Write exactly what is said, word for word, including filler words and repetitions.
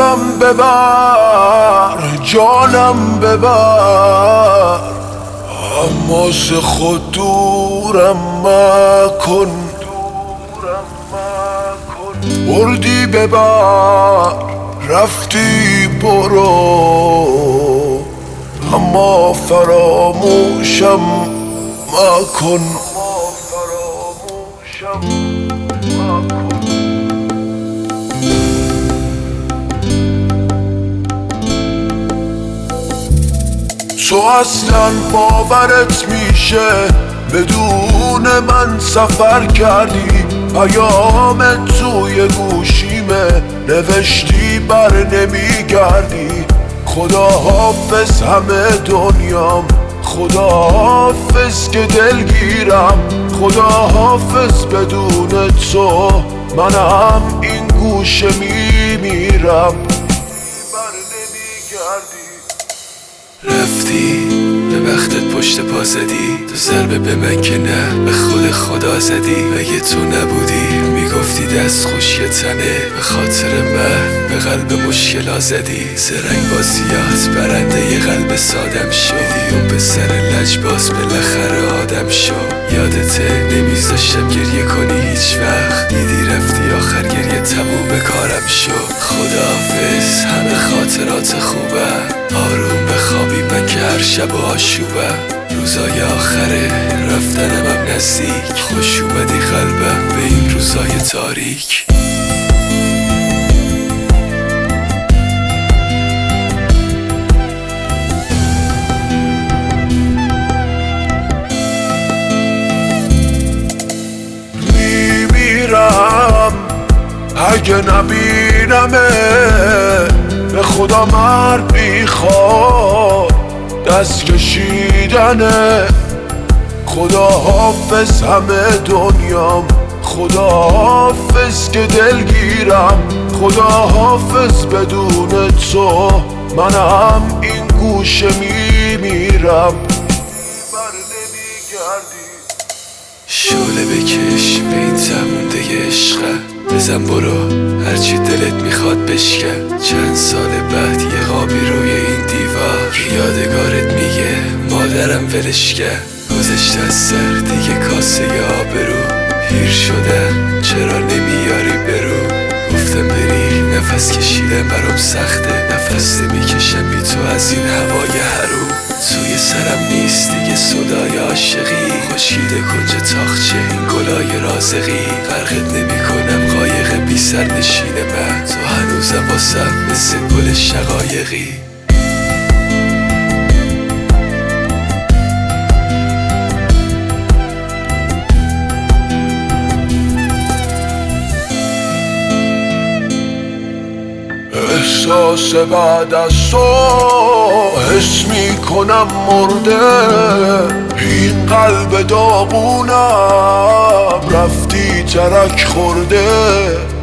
جانم ببر، جانم ببر، اما ز خود دورم مکن. بردی ببر، رفتی برو، اما فراموشم مکن. تو اصلا باورت میشه بدون من سفر کردی؟ پیام توی گوشیمه نوشتی بر نمیگردی. خدا حافظ همه دنیام، خدا حافظ که دلگیرم، خدا حافظ بدون تو منم این گوشه میمیرم. بر نمیگردی، رفتی به بختت پشت پا زدی، تو ضربه به من که نه به خود خدا زدی. اگه تو نبودی میگفتی دست خوش یه تنه، به خاطر من به قلب مشکلا زدی. زرنگ بازیات برنده ی قلب سادم شدی، اون به سر لجباز بالاخره آدم شد. یادته نمیذاشتم گریه کنی هیچ وقت، دیدی رفتی آخر گریه تموم کارم شد. خداحافظ همه خاطرات خوبم، آروم بخوابی من که هر شب آشوبم. روزای آخره رفتنم هم نزدیک، خوش اومدی قلبم به این روزای تاریک. میمیرم اگه نبینمه، به خدا مرد میخواد دست کشیدنه. خدا حافظ همه دنیام، خدا حافظ که دلگیرم، خدا حافظ بدون تو منم این گوشه میمیرم. بر نمیگردی، شعله بکش به این تمونده عشقم، بزن برو هرچی دلت میخواد بشکن. چند سال بعد یه خوابی روی این دیوار، یادگارت میگه مادرم ولش کرد. گذشته از سر دیگه کاسه ی آبرو، پیر شدم چرا نمیاری برو. گفتم بری نفس کشیدم برام سخته، نفس نمیکشم بی تو از این هوای حروم. توی سرم نیست دیگه صدای عاشقی، خشکیده کنج تاخچه این گلای رازقی. غرقت نمی کنم قایق بی سر نشین من، تو هنوزم واسم مثل گل شقایقی. احساس بعد از تو حس میکنم مرده، این قلب داغونم رفتی ترک خورده.